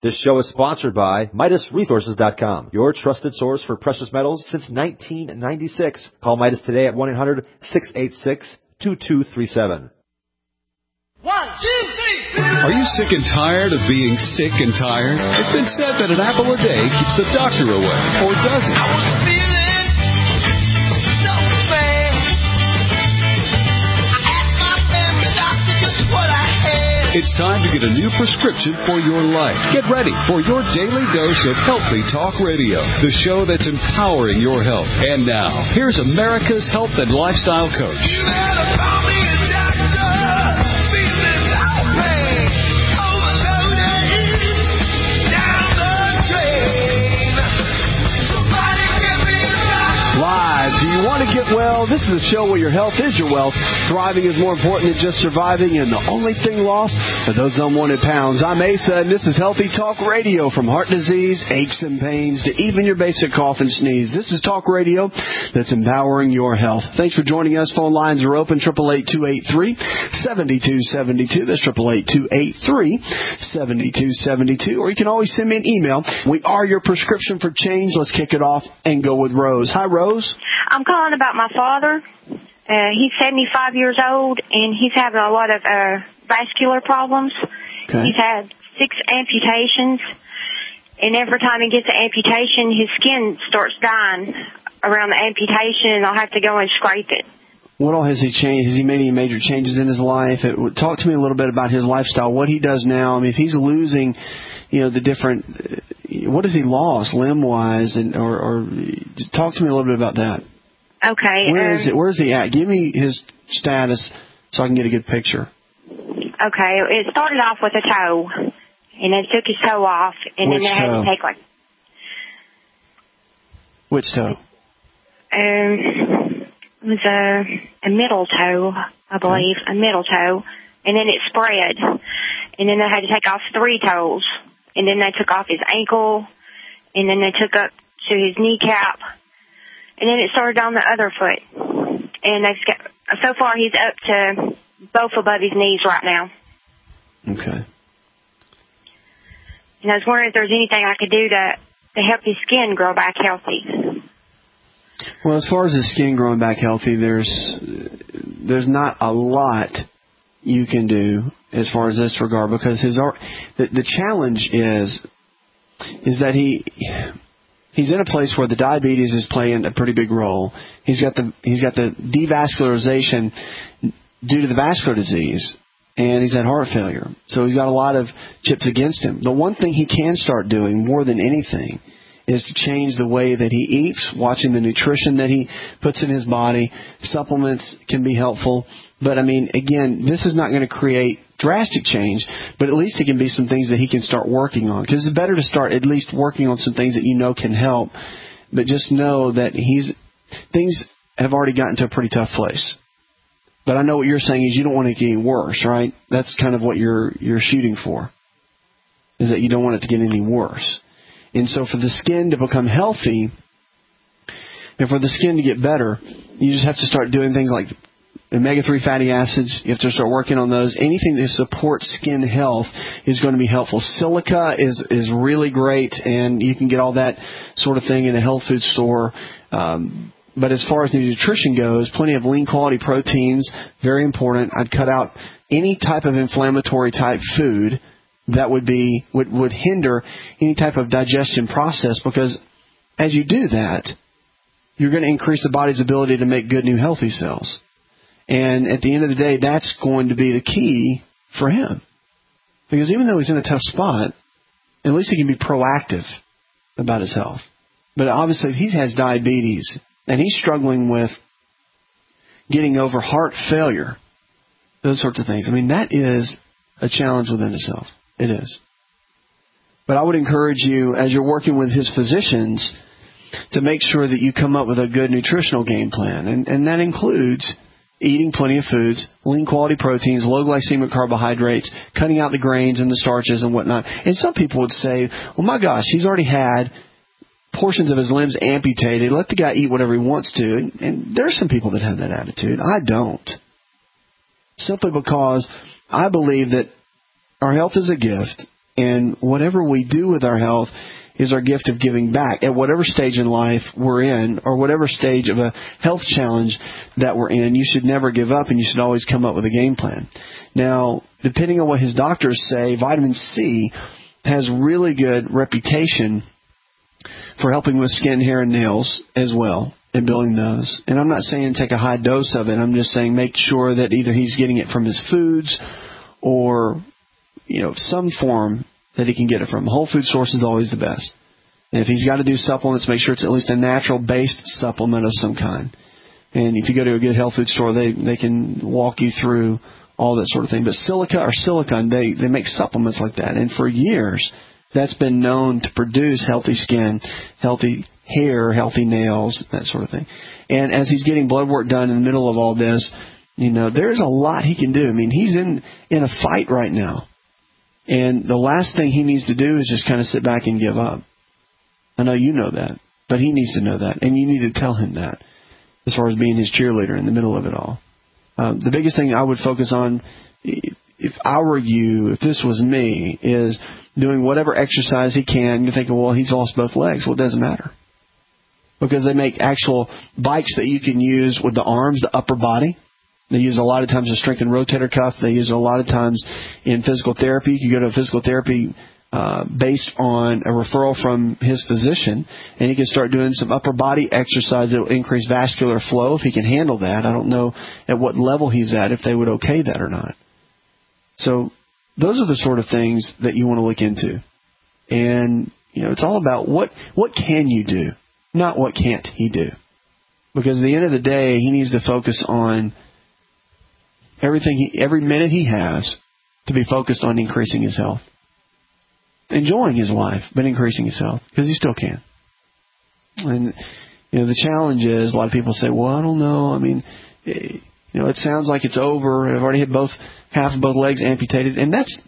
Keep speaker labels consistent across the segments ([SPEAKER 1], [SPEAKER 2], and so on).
[SPEAKER 1] This show is sponsored by MidasResources.com, your trusted source for precious metals since 1996. Call Midas today at 1-800-686-2237.
[SPEAKER 2] 1, 2, 3.
[SPEAKER 3] Are you sick and tired of being sick and tired? It's been said that an apple a day keeps the doctor away, or does it?
[SPEAKER 2] I was feeling so bad. I asked my family doctor just what I had.
[SPEAKER 3] It's time to get a new prescription for your life. Get ready for your daily dose of Healthy Talk Radio, the show that's empowering your health. And now, here's America's health and lifestyle coach.
[SPEAKER 2] You better call me a doctor. Feeling like pain. Overloaded. Down the drain. Somebody give me a doctor.
[SPEAKER 4] Live. Do you want to get well? This is a show where your health is your wealth. Thriving is more important than just surviving, and the only thing lost are those unwanted pounds. I'm Asa, and this is Healthy Talk Radio. From heart disease, aches and pains, to even your basic cough and sneeze. This is Talk Radio that's empowering your health. Thanks for joining us. Phone lines are open, 888-283-7272. That's 888-283-7272. Or you can always send me an email. We are your prescription for change. Let's kick it off and go with Rose. Hi, Rose.
[SPEAKER 5] I'm calling about my father. He's 75 years old, and he's having a lot of vascular problems.
[SPEAKER 4] Okay.
[SPEAKER 5] He's had 6 amputations, and every time he gets an amputation, his skin starts dying around the amputation, and I'll have to go and scrape it.
[SPEAKER 4] What all has he changed? Has he made any major changes in his life? Talk to me a little bit about his lifestyle, what he does now. I mean, if he's losing, the different, what has he lost limb-wise, or talk to me a little bit about that.
[SPEAKER 5] Okay.
[SPEAKER 4] Where is he at? Give me his status so I can get a good picture.
[SPEAKER 5] Okay. It started off with a toe, and they took his toe off, and
[SPEAKER 4] Which
[SPEAKER 5] then they had
[SPEAKER 4] toe?
[SPEAKER 5] to take
[SPEAKER 4] Which toe?
[SPEAKER 5] it was a middle toe, I believe, a middle toe, and then it spread, and then they had to take off 3 toes, and then they took off his ankle, and then they took up to his kneecap. And then it started on the other foot. And so far he's up to both above his knees right now.
[SPEAKER 4] Okay.
[SPEAKER 5] And I was wondering if there's anything I could do to help his skin grow back healthy.
[SPEAKER 4] Well, as far as his skin growing back healthy, there's not a lot you can do as far as this regard, because the challenge is that he's in a place where the diabetes is playing a pretty big role. He's got the devascularization due to the vascular disease, and he's had heart failure. So he's got a lot of chips against him. The one thing he can start doing more than anything is to change the way that he eats, watching the nutrition that he puts in his body. Supplements can be helpful. But, I mean, again, this is not going to create drastic change, but at least it can be some things that he can start working on. Because it's better to start at least working on some things that you know can help. But just know that things have already gotten to a pretty tough place. But I know what you're saying is you don't want it to get any worse, right? That's kind of what you're shooting for, is that you don't want it to get any worse. And so for the skin to become healthy and for the skin to get better, you just have to start doing things like omega-3 fatty acids. You have to start working on those. Anything that supports skin health is going to be helpful. Silica is really great, and you can get all that sort of thing in a health food store. But as far as the nutrition goes, plenty of lean quality proteins, very important. I'd cut out any type of inflammatory type food that would hinder any type of digestion process, because as you do that, you're going to increase the body's ability to make good new healthy cells. And at the end of the day, that's going to be the key for him. Because even though he's in a tough spot, at least he can be proactive about his health. But obviously, if he has diabetes and he's struggling with getting over heart failure, those sorts of things, I mean, that is a challenge within itself. It is. But I would encourage you, as you're working with his physicians, to make sure that you come up with a good nutritional game plan. And that includes eating plenty of foods, lean quality proteins, low glycemic carbohydrates, cutting out the grains and the starches and whatnot. And some people would say, well, my gosh, he's already had portions of his limbs amputated. Let the guy eat whatever he wants to. And there's some people that have that attitude. I don't. Simply because I believe that our health is a gift, And whatever we do with our health is our gift of giving back. At whatever stage in life we're in, or whatever stage of a health challenge that we're in, you should never give up, and you should always come up with a game plan. Now, depending on what his doctors say, vitamin C has really good reputation for helping with skin, hair, and nails as well, and building those. And I'm not saying take a high dose of it. I'm just saying make sure that either he's getting it from his foods or, some form that he can get it from. Whole food source is always the best. And if he's got to do supplements, make sure it's at least a natural-based supplement of some kind. And if you go to a good health food store, they can walk you through all that sort of thing. But silica or silicone, they make supplements like that. And for years, that's been known to produce healthy skin, healthy hair, healthy nails, that sort of thing. And as he's getting blood work done in the middle of all this, there's a lot he can do. I mean, he's in a fight right now. And the last thing he needs to do is just kind of sit back and give up. I know you know that, but he needs to know that. And you need to tell him that as far as being his cheerleader in the middle of it all. The biggest thing I would focus on, if I were you, if this was me, is doing whatever exercise he can. You're thinking, well, he's lost both legs. Well, it doesn't matter. Because they make actual bikes that you can use with the arms, the upper body. They use a lot of times a strength and rotator cuff. They use a lot of times in physical therapy. You can go to a physical therapy based on a referral from his physician, and he can start doing some upper body exercise that will increase vascular flow if he can handle that. I don't know at what level he's at, if they would okay that or not. So those are the sort of things that you want to look into. And, it's all about what can you do, not what can't he do. Because at the end of the day, he needs to focus on every minute he has to be focused on increasing his health. Enjoying his life, but increasing his health, because he still can. And, the challenge is, a lot of people say, well, I don't know. I mean, it sounds like it's over. I've already had half of both legs amputated. And that's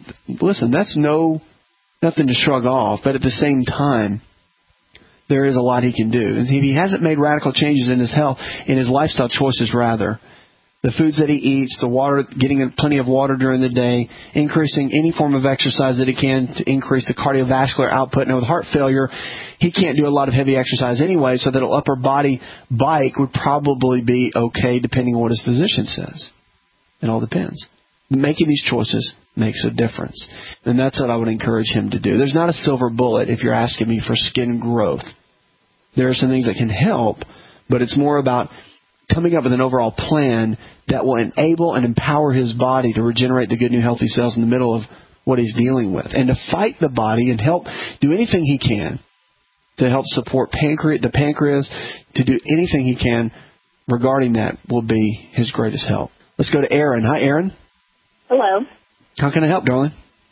[SPEAKER 4] nothing to shrug off. But at the same time, there is a lot he can do. And if he hasn't made radical changes in his health, in his lifestyle choices rather, the foods that he eats, the water, getting plenty of water during the day, increasing any form of exercise that he can to increase the cardiovascular output. Now, with heart failure, he can't do a lot of heavy exercise anyway, so that an upper body bike would probably be okay depending on what his physician says. It all depends. Making these choices makes a difference. And that's what I would encourage him to do. There's not a silver bullet if you're asking me for skin growth. There are some things that can help, but it's more about coming up with an overall plan that will enable and empower his body to regenerate the good new healthy cells in the middle of what he's dealing with, and to fight the body and help do anything he can to help support the pancreas, to do anything he can regarding that will be his greatest help. Let's go to Aaron. Hi, Aaron.
[SPEAKER 6] Hello.
[SPEAKER 4] How can I help, darling?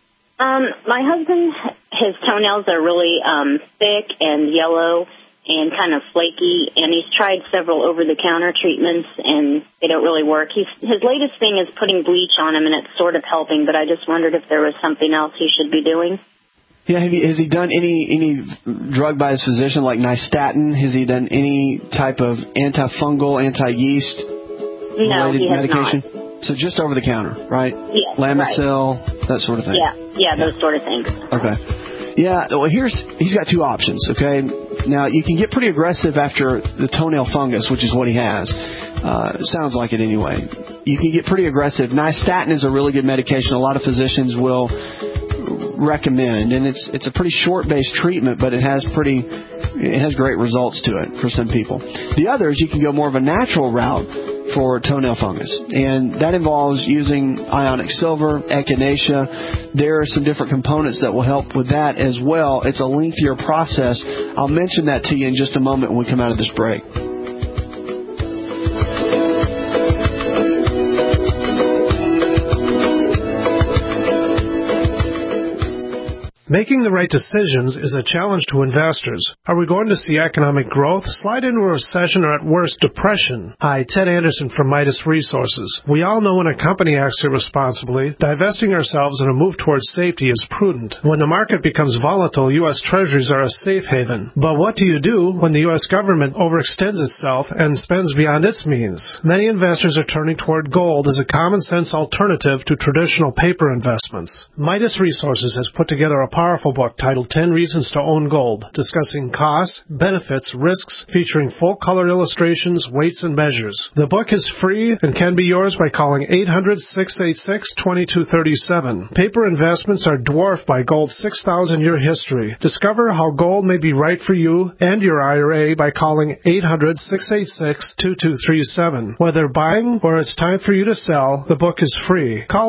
[SPEAKER 6] My husband, his toenails are really thick and yellow and kind of flaky, and he's tried several over-the-counter treatments, and they don't really work. His latest thing is putting bleach on him, and it's sort of helping, but I just wondered if there was something else he should be doing.
[SPEAKER 4] Yeah, has he done any drug by his physician, like nystatin? Has he done any type of antifungal, anti-yeast related medication? Not. So just over-the-counter, right?
[SPEAKER 6] Yes,
[SPEAKER 4] Lamisil, right. That sort of thing.
[SPEAKER 6] Yeah, those sort of things.
[SPEAKER 4] Okay. Yeah, well, he's got two options, okay? Now, you can get pretty aggressive after the toenail fungus, which is what he has. Sounds like it anyway. You can get pretty aggressive. Nystatin is a really good medication a lot of physicians will recommend, and it's a pretty short-based treatment, but it has great results to it for some people. The other is you can go more of a natural route for toenail fungus, and that involves using ionic silver, echinacea. There are some different components that will help with that as well. It's a lengthier process. I'll mention that to you in just a moment when we come out of this break.
[SPEAKER 7] Making the right decisions is a challenge to investors. Are we going to see economic growth, slide into a recession, or at worst, depression? Hi, Ted Anderson from Midas Resources. We all know when a company acts irresponsibly, divesting ourselves in a move towards safety is prudent. When the market becomes volatile, U.S. Treasuries are a safe haven. But what do you do when the U.S. government overextends itself and spends beyond its means? Many investors are turning toward gold as a common-sense alternative to traditional paper investments. Midas Resources has put together a powerful book titled 10 Reasons to Own Gold, discussing costs, benefits, risks, featuring full-color illustrations, weights, and measures. The book is free and can be yours by calling 800-686-2237. Paper investments are dwarfed by gold's 6,000-year history. Discover how gold may be right for you and your IRA by calling 800-686-2237. Whether buying or it's time for you to sell, the book is free. Call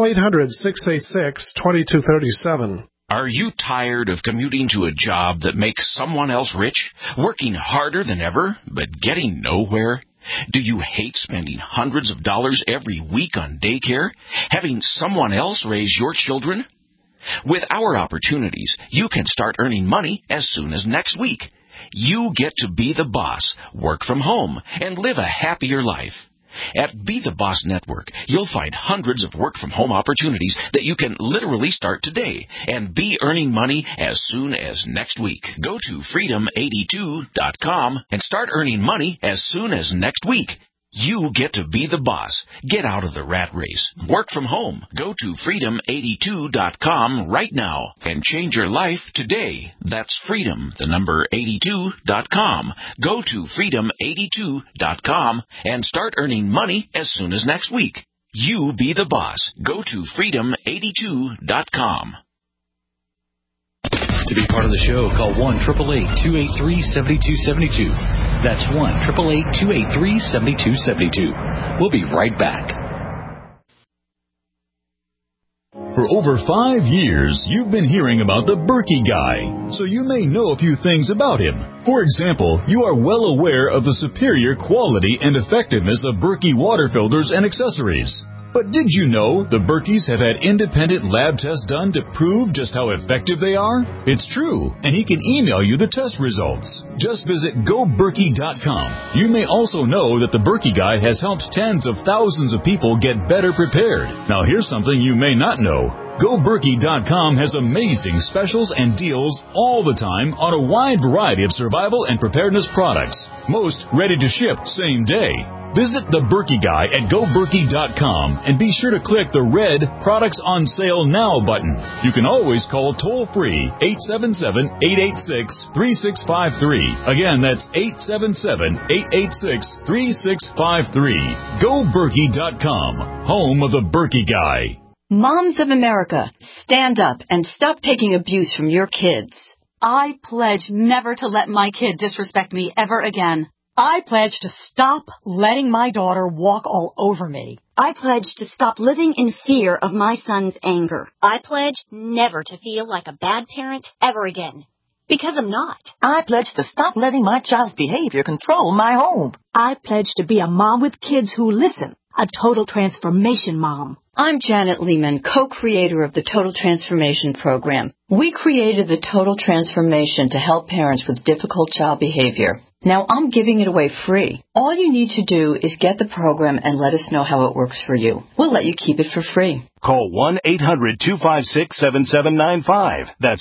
[SPEAKER 7] 800-686-2237.
[SPEAKER 8] Are you tired of commuting to a job that makes someone else rich, working harder than ever, but getting nowhere? Do you hate spending hundreds of dollars every week on daycare, having someone else raise your children? With our opportunities, you can start earning money as soon as next week. You get to be the boss, work from home, and live a happier life. At Be the Boss Network, you'll find hundreds of work-from-home opportunities that you can literally start today and be earning money as soon as next week. Go to freedom82.com and start earning money as soon as next week. You get to be the boss. Get out of the rat race. Work from home. Go to freedom82.com right now and change your life today. That's freedom, the number 82.com. Go to freedom82.com and start earning money as soon as next week. You be the boss. Go to freedom82.com.
[SPEAKER 9] To be part of the show, call 1-888-283-7272. That's 1-888-283-7272. We'll be right back.
[SPEAKER 10] For over 5 years, you've been hearing about the Berkey Guy, so you may know a few things about him. For example, you are well aware of the superior quality and effectiveness of Berkey water filters and accessories. But did you know the Berkeys have had independent lab tests done to prove just how effective they are? It's true, and he can email you the test results. Just visit GoBerkey.com. You may also know that the Berkey Guy has helped tens of thousands of people get better prepared. Now here's something you may not know. GoBerkey.com has amazing specials and deals all the time on a wide variety of survival and preparedness products. Most ready to ship same day. Visit the Berkey Guy at GoBerkey.com and be sure to click the red Products on Sale Now button. You can always call toll-free 877-886-3653. Again, that's 877-886-3653. GoBerkey.com, home of the Berkey Guy.
[SPEAKER 11] Moms of America, stand up and stop taking abuse from your kids.
[SPEAKER 12] I pledge never to let my kid disrespect me ever again.
[SPEAKER 13] I pledge to stop letting my daughter walk all over me.
[SPEAKER 14] I pledge to stop living in fear of my son's anger.
[SPEAKER 15] I pledge never to feel like a bad parent ever again. Because I'm not.
[SPEAKER 13] I pledge to stop letting my child's behavior control my home.
[SPEAKER 16] I pledge to be a mom with kids who listen. A total transformation mom.
[SPEAKER 11] I'm Janet Lehman, co-creator of the Total Transformation Program. We created the Total Transformation to help parents with difficult child behavior. Now I'm giving it away free. All you need to do is get the program and let us know how it works for you. We'll let you keep it for free.
[SPEAKER 17] Call 1-800-256-7795. That's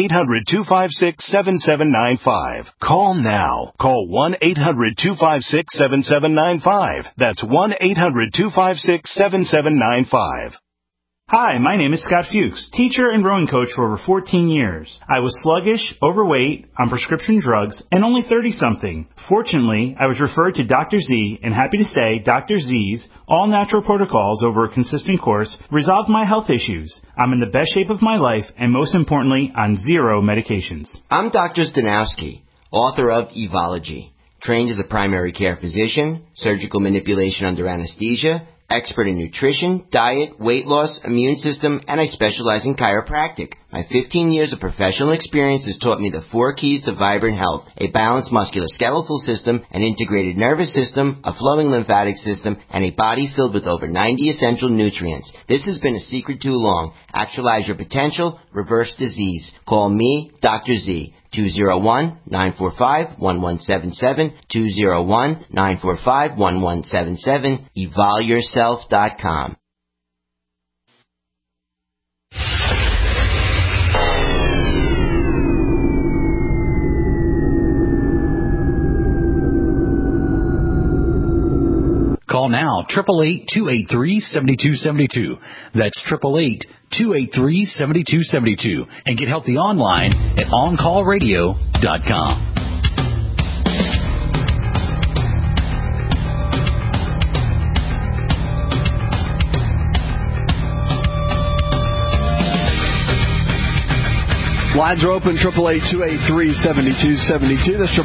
[SPEAKER 17] 1-800-256-7795. Call now. Call 1-800-256-7795. That's 1-800-256-7795.
[SPEAKER 18] Hi, my name is Scott Fuchs, teacher and rowing coach for over 14 years. I was sluggish, overweight, on prescription drugs, and only 30-something. Fortunately, I was referred to Dr. Z, and happy to say Dr. Z's all-natural protocols over a consistent course resolved my health issues. I'm in the best shape of my life, and most importantly, on 0 medications.
[SPEAKER 19] I'm Dr. Stanowski, author of Evology, trained as a primary care physician, surgical manipulation under anesthesia, expert in nutrition, diet, weight loss, immune system, and I specialize in chiropractic. My 15 years of professional experience has taught me the 4 keys to vibrant health: a balanced musculoskeletal system, an integrated nervous system, a flowing lymphatic system, and a body filled with over 90 essential nutrients. This has been a secret too long. Actualize your potential, reverse disease. Call me, Dr. Z. 201-945-1177, 201-945-1177, evolveyourself.com.
[SPEAKER 9] Call now, 888-283-7272. That's 888-283-7272. And get healthy online at OnCallRadio.com.
[SPEAKER 4] Lines are open, 888-283-7272. That's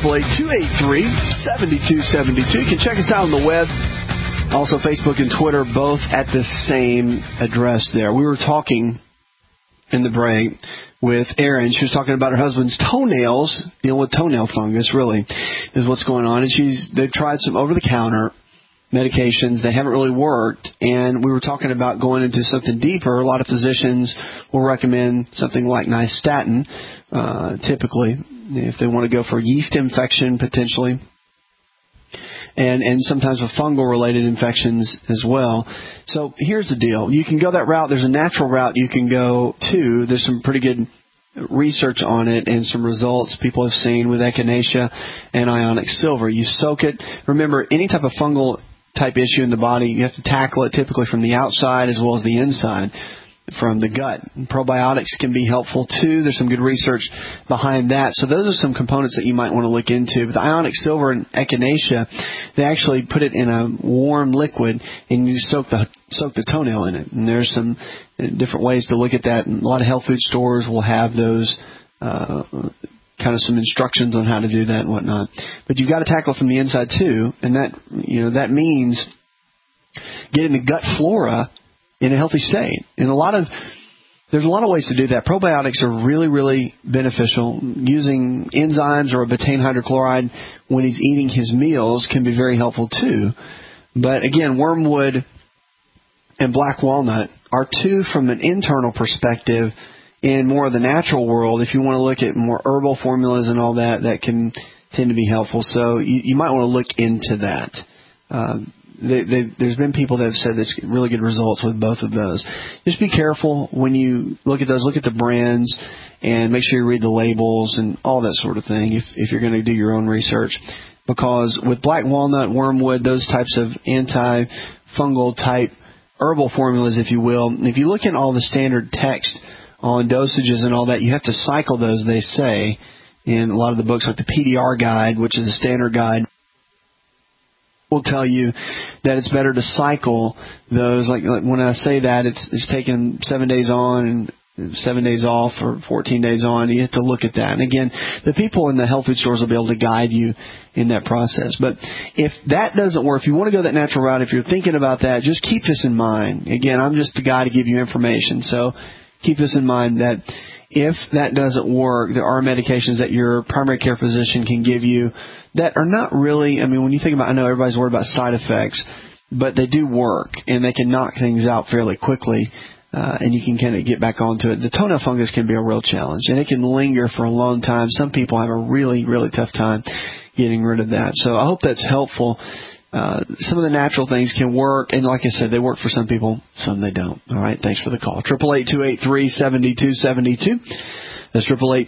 [SPEAKER 4] 888-283-7272. You can check us out on the web. Also, Facebook and Twitter, both at the same address there. We were talking in the break with Erin. She was talking about her husband's toenails, dealing with toenail fungus, really, is what's going on. And they've tried some over-the-counter medications. They haven't really worked. And we were talking about going into something deeper. A lot of physicians will recommend something like nystatin, typically, if they want to go for yeast infection, potentially. And sometimes with fungal-related infections as well. So here's the deal. You can go that route. There's a natural route you can go to. There's some pretty good research on it and some results people have seen with echinacea and ionic silver. You soak it. Remember, any type of fungal type issue in the body, you have to tackle it typically from the outside as well as the inside, from the gut. Probiotics can be helpful too. There's some good research behind that. So those are some components that you might want to look into. But the ionic silver and echinacea, they actually put it in a warm liquid and you soak the toenail in it. And there's some different ways to look at that. And a lot of health food stores will have those kind of some instructions on how to do that and whatnot. But you've got to tackle it from the inside too. And that means getting the gut flora in a healthy state. And there's a lot of ways to do that. Probiotics are really, really beneficial. Using enzymes or a betaine hydrochloride when he's eating his meals can be very helpful too. But again, wormwood and black walnut are two from an internal perspective in more of the natural world. If you want to look at more herbal formulas and all that, that can tend to be helpful. So you might want to look into that. There's been people that have said that's really good results with both of those. Just be careful when you look at those. Look at the brands and make sure you read the labels and all that sort of thing if you're going to do your own research. Because with black walnut, wormwood, those types of antifungal type herbal formulas, if you will, if you look in all the standard text on dosages and all that, you have to cycle those, they say, in a lot of the books, like the PDR guide, which is a standard guide, will tell you that it's better to cycle those. Like when I say that, it's taking 7 days on and 7 days off, or 14 days on. You have to look at that. And again, the people in the health food stores will be able to guide you in that process. But if that doesn't work, if you want to go that natural route, if you're thinking about that, just keep this in mind. Again, I'm just the guy to give you information. So keep this in mind that if that doesn't work, there are medications that your primary care physician can give you that are not really, I mean, when you think about, I know everybody's worried about side effects, but they do work, and they can knock things out fairly quickly, and you can kind of get back onto it. The toenail fungus can be a real challenge, and it can linger for a long time. Some people have a really, really tough time getting rid of that. So I hope that's helpful. Some of the natural things can work, and like I said, they work for some people, some they don't. All right, thanks for the call. 888-283-7272. That's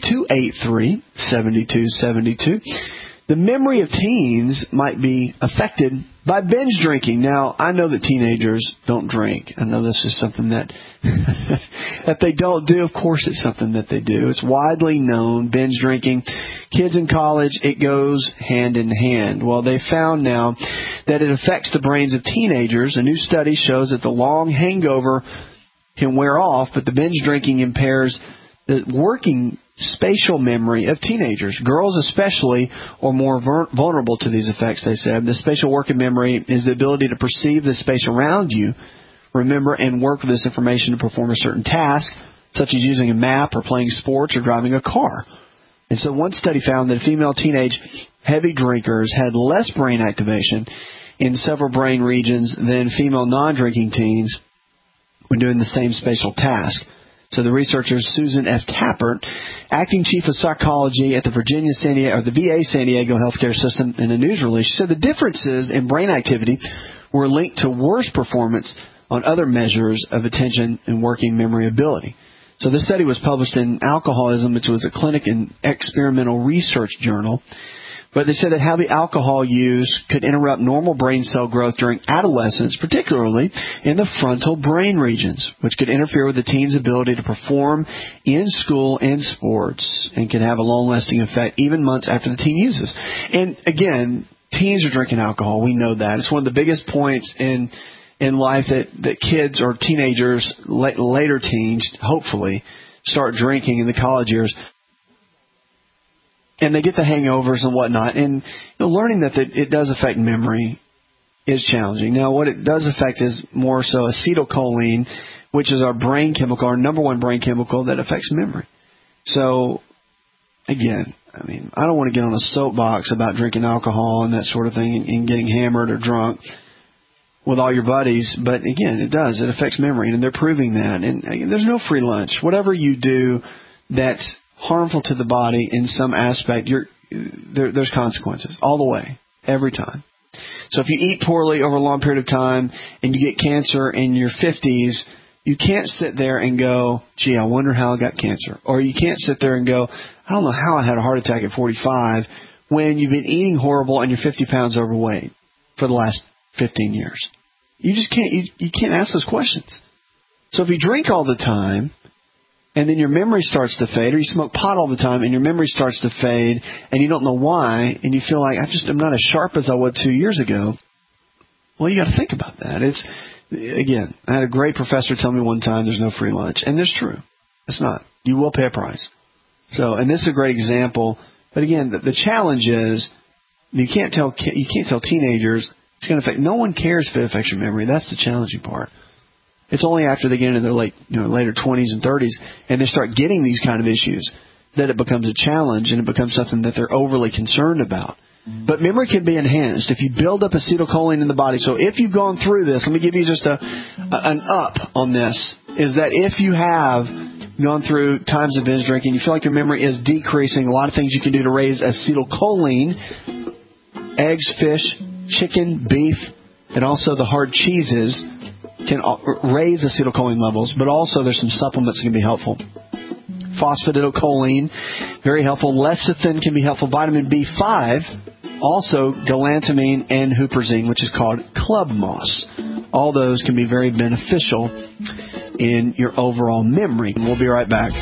[SPEAKER 4] 888-283-7272. The memory of teens might be affected by binge drinking. Now, I know that teenagers don't drink. I know this is something that that they don't do. Of course, it's something that they do. It's widely known, binge drinking. Kids in college, it goes hand in hand. Well, they found now that it affects the brains of teenagers. A new study shows that the long hangover can wear off, but the binge drinking impairs the working spatial memory of teenagers. Girls especially are more vulnerable to these effects, they said. The spatial working memory is the ability to perceive the space around you, remember and work with this information to perform a certain task, such as using a map or playing sports or driving a car. And so one study found that female teenage heavy drinkers had less brain activation in several brain regions than female non-drinking teens when doing the same spatial task. So the researcher Susan F. Tappert, acting chief of psychology at the VA San Diego Healthcare System, in a news release, she said the differences in brain activity were linked to worse performance on other measures of attention and working memory ability. So this study was published in Alcoholism, which was a clinic and experimental research journal. But they said that heavy alcohol use could interrupt normal brain cell growth during adolescence, particularly in the frontal brain regions, which could interfere with the teen's ability to perform in school and sports and can have a long-lasting effect even months after the teen uses. And again, teens are drinking alcohol. We know that. It's one of the biggest points in life that kids or teenagers, later teens, hopefully, start drinking in the college years. And they get the hangovers and whatnot. And learning that it does affect memory is challenging. Now, what it does affect is more so acetylcholine, which is our brain chemical, our number one brain chemical that affects memory. So, again, I mean, I don't want to get on a soapbox about drinking alcohol and that sort of thing and getting hammered or drunk with all your buddies. But, again, it does. It affects memory, and they're proving that. And again, there's no free lunch. Whatever you do that's harmful to the body in some aspect, there's consequences all the way, every time. So if you eat poorly over a long period of time and you get cancer in your 50s, you can't sit there and go, gee, I wonder how I got cancer. Or you can't sit there and go, I don't know how I had a heart attack at 45, when you've been eating horrible and you're 50 pounds overweight for the last 15 years. You just can't, you can't ask those questions. So if you drink all the time, and then your memory starts to fade, or you smoke pot all the time and your memory starts to fade, and you don't know why, and you feel like, I'm not as sharp as I was 2 years ago. Well, you got to think about that. Again, I had a great professor tell me one time there's no free lunch. And that's true. It's not. You will pay a price. So, and this is a great example. But again, the challenge is you can't tell teenagers it's going to affect. No one cares if it affects your memory. That's the challenging part. It's only after they get into their later 20s and 30s and they start getting these kind of issues that it becomes a challenge and it becomes something that they're overly concerned about. But memory can be enhanced if you build up acetylcholine in the body. So if you've gone through this, let me give you just an up on this, is that if you have gone through times of binge drinking, you feel like your memory is decreasing, a lot of things you can do to raise acetylcholine: eggs, fish, chicken, beef, and also the hard cheeses can raise acetylcholine levels, but also there's some supplements that can be helpful. Phosphatidylcholine, very helpful. Lecithin can be helpful. Vitamin B5, also galantamine and huperzine, which is called club moss. All those can be very beneficial in your overall memory. We'll be right back.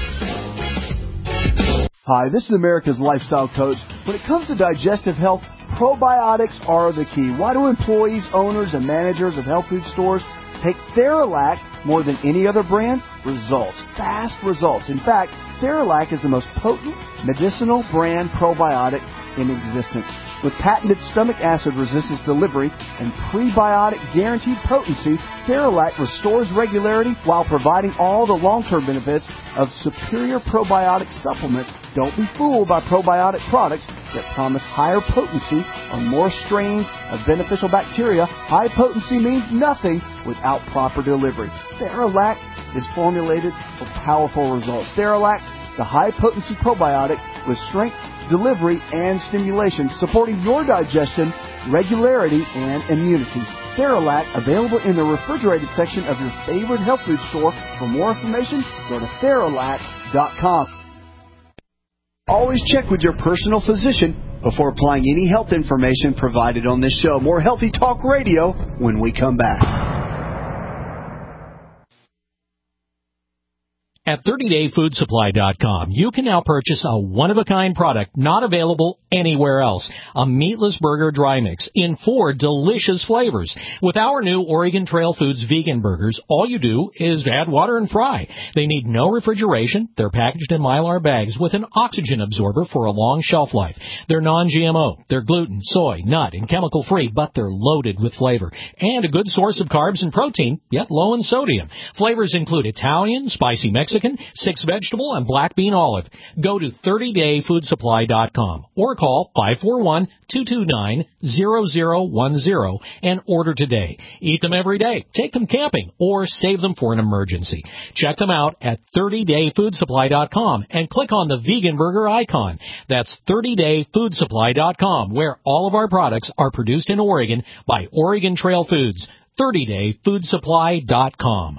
[SPEAKER 20] Hi, this is America's Lifestyle Coach. When it comes to digestive health, probiotics are the key. Why do employees, owners, and managers of health food stores take Theralac more than any other brand? Results. Fast results. In fact, Theralac is the most potent medicinal brand probiotic in existence. With patented stomach acid resistance delivery and prebiotic guaranteed potency, Theralac restores regularity while providing all the long-term benefits of superior probiotic supplements. Don't be fooled by probiotic products that promise higher potency on more strains of beneficial bacteria. High potency means nothing without proper delivery. Theralac is formulated for powerful results. Theralac, the high-potency probiotic with strength, delivery, and stimulation, supporting your digestion, regularity, and immunity. Theralac, available in the refrigerated section of your favorite health food store. For more information, go to Theralac.com. Always check with your personal physician before applying any health information provided on this show. More Healthy Talk Radio when we come back.
[SPEAKER 21] At 30dayfoodsupply.com, you can now purchase a one-of-a-kind product not available anywhere else. A meatless burger dry mix in 4 delicious flavors. With our new Oregon Trail Foods vegan burgers, all you do is add water and fry. They need no refrigeration. They're packaged in Mylar bags with an oxygen absorber for a long shelf life. They're non-GMO. They're gluten, soy, nut, and chemical-free, but they're loaded with flavor. And a good source of carbs and protein, yet low in sodium. Flavors include Italian, spicy Mexican, 6 vegetable, and black bean olive. Go to 30dayfoodsupply.com or call 541-229-0010 and order today. Eat them every day, take them camping, or save them for an emergency. Check them out at 30dayfoodsupply.com and click on the vegan burger icon. That's 30dayfoodsupply.com, where all of our products are produced in Oregon by Oregon Trail Foods. 30dayfoodsupply.com.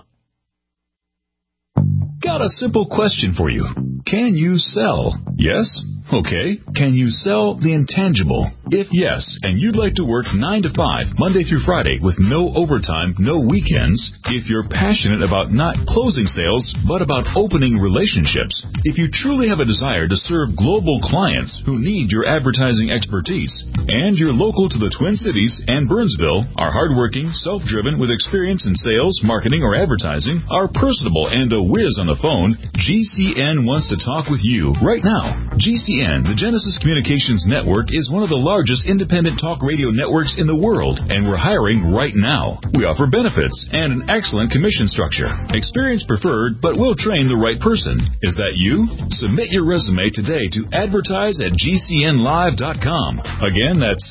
[SPEAKER 10] Got a simple question for you. Can you sell? Yes? Okay. Can you sell the intangible? If yes, and you'd like to work 9 to 5, Monday through Friday, with no overtime, no weekends, if you're passionate about not closing sales, but about opening relationships, if you truly have a desire to serve global clients who need your advertising expertise, and you're local to the Twin Cities and Burnsville, are hardworking, self-driven, with experience in sales, marketing, or advertising, are personable and a whiz on the phone, GCN wants to talk with you right now. GCN, the Genesis Communications Network, is one of the largest independent talk radio networks in the world, and we're hiring right now. We offer benefits and an excellent commission structure. Experience preferred, but we'll train the right person. Is that you? Submit your resume today to advertise@gcnlive.com. Again, that's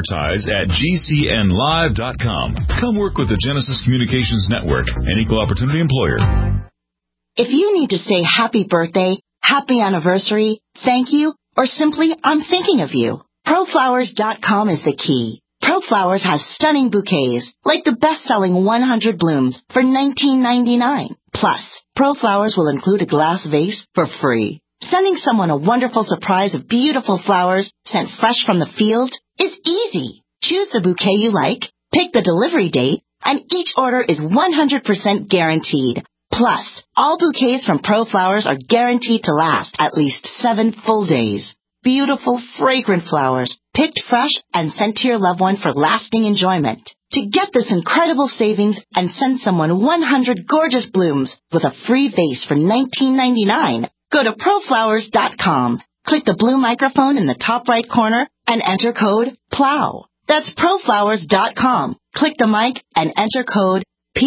[SPEAKER 10] advertise@gcnlive.com. Come work with the Genesis Communications Network, an equal opportunity employer.
[SPEAKER 14] If you need to say happy birthday, happy anniversary, thank you, or simply I'm thinking of you, ProFlowers.com is the key. ProFlowers has stunning bouquets, like the best-selling 100 blooms for $19.99. Plus, ProFlowers will include a glass vase for free. Sending someone a wonderful surprise of beautiful flowers sent fresh from the field is easy. Choose the bouquet you like, pick the delivery date, and each order is 100% guaranteed. Plus, all bouquets from ProFlowers are guaranteed to last at least 7 full days. Beautiful, fragrant flowers, picked fresh and sent to your loved one for lasting enjoyment. To get this incredible savings and send someone 100 gorgeous blooms with a free vase for $19.99, go to ProFlowers.com. Click the blue microphone in the top right corner and enter code PLOW. That's ProFlowers.com. Click the mic and enter code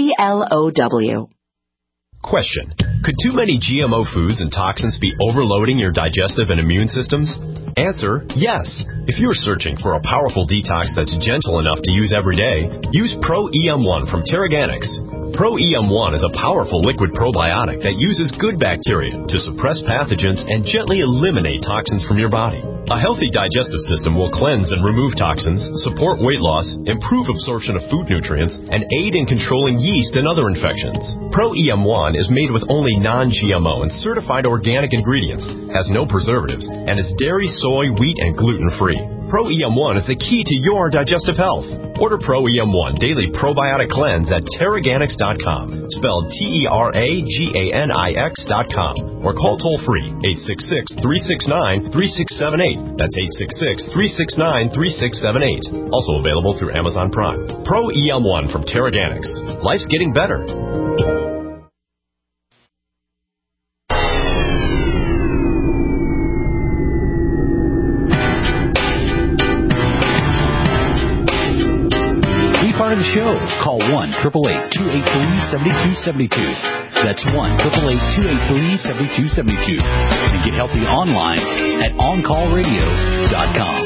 [SPEAKER 14] PLOW.
[SPEAKER 22] Question. Could too many GMO foods and toxins be overloading your digestive and immune systems? Answer, yes. If you're searching for a powerful detox that's gentle enough to use every day, use Pro-EM1 from Terraganics. Pro-EM1 is a powerful liquid probiotic that uses good bacteria to suppress pathogens and gently eliminate toxins from your body. A healthy digestive system will cleanse and remove toxins, support weight loss, improve absorption of food nutrients, and aid in controlling yeast and other infections. Pro-EM1 is made with only non-GMO and certified organic ingredients, has no preservatives, and is dairy, soy, wheat, and gluten-free. Pro-EM1 is the key to your digestive health. Order Pro-EM1 Daily Probiotic Cleanse at Terraganics.com, spelled Terraganix.com, or call toll-free 866-369-3678. That's 866-369-3678. Also available through Amazon Prime. Pro-EM1 from Terraganics. Life's getting better.
[SPEAKER 9] Part of the show. Call 1-888-283-7272. That's 1-888-283-7272. And get healthy online at OnCallRadio.com.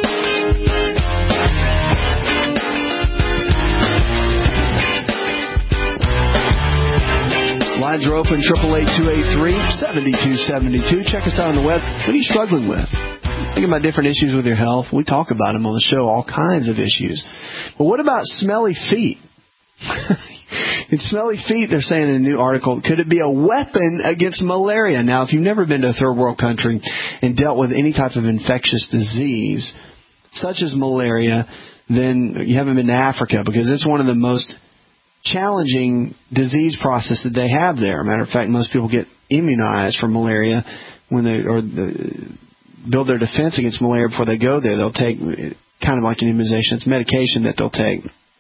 [SPEAKER 4] Lines are open, 888-283-7272. Check us out on the web. What are you struggling with? Thinking about different issues with your health. We talk about them on the show, all kinds of issues. But what about smelly feet? In smelly feet, they're saying in a new article, could it be a weapon against malaria? Now, if you've never been to a third world country and dealt with any type of infectious disease, such as malaria, then you haven't been to Africa, because it's one of the most challenging disease process that they have there. Matter of fact, most people get immunized for malaria when they build their defense against malaria before they go there. They'll take kind of like an immunization. It's medication that they'll take.